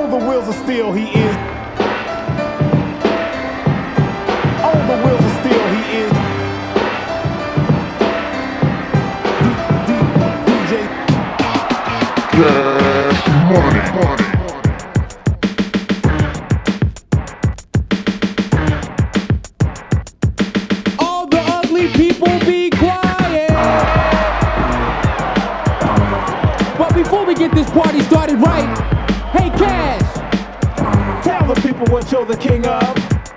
On the wheels of steel he is. On the wheels of steel he is. DJ. Money. All the ugly people be quiet. But before we get this party started right, hey Cash, Tell the people what you're the king of.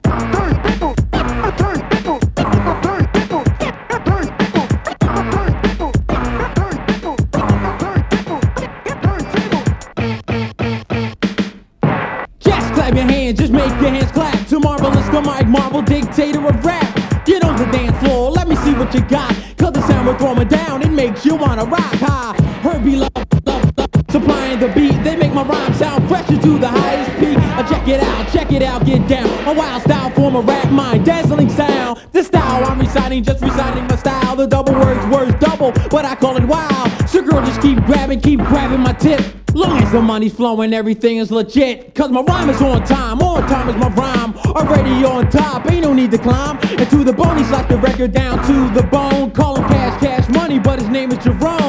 just clap your hands, just make your hands clap to Marvelous the Mike Marvel, dictator of rap. Get on the dance floor, let me see what you got. Cause the sound we're throwing down, it makes you wanna rock high. Herbie love, supplying the beat. They make my rhyme sound fresher to the highest peak. Check it out, get down. A wild style form of rap, mind dazzling sound. This style I'm reciting, just reciting my style. The double words double, but I call it wild. So girl, just keep grabbing my tip. Long as the money's flowing, everything is legit. Cause my rhyme is on time is my rhyme. Already on top, ain't no need to climb. And to the bone, he slapped the record down to the bone. Call him Cash Money, but his name is Jerome.